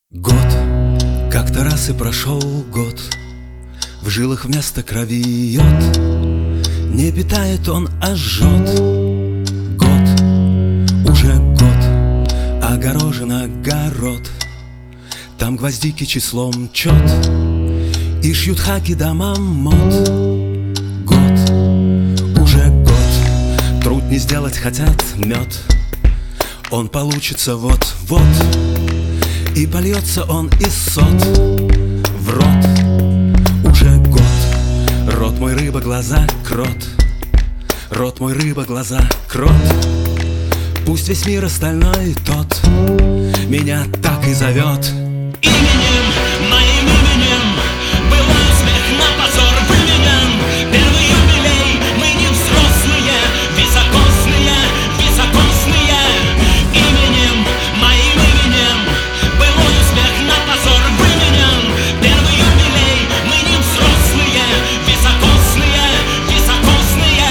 Год, как-то раз и прошел год, в жилах вместо крови йод. Не питает он, а жжет. Год, уже год, огорожен огород. Там гвоздики числом чет и шьют хаки домам мод. Год, уже год, труд не сделать хотят мед. Он получится вот-вот, и польется он из сот в рот. Уже год. Рот мой рыба, глаза крот. Рот мой рыба, глаза крот. Пусть весь мир остальной тот меня так и зовет. Именем, моим именем был смех на позор выменен. Первый юбилей, мы не взрослые, високосные, високосные. Именем, моим именем был смех на позор выменен. Первый юбилей, мы не взрослые, високосные, високосные.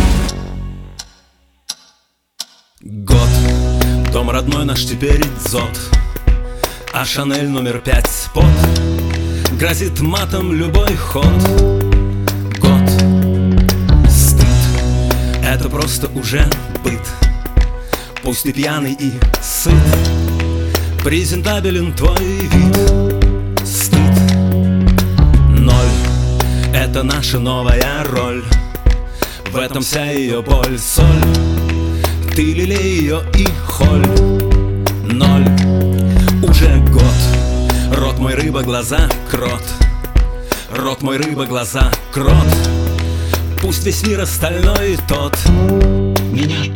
Год, дом родной наш теперь дзот, а Шанель номер 5 спот грозит матом любой ход. Год, стыд, это просто уже быт. Пусть ты пьяный и сыт, презентабелен твой вид. Стыд, ноль, это наша новая роль. В этом вся ее боль, соль. Ты лелей ее и холь. Ноль, уже год. Рот мой рыба, глаза крот. Рот мой рыба, глаза крот. Пусть весь мир остальной тот меня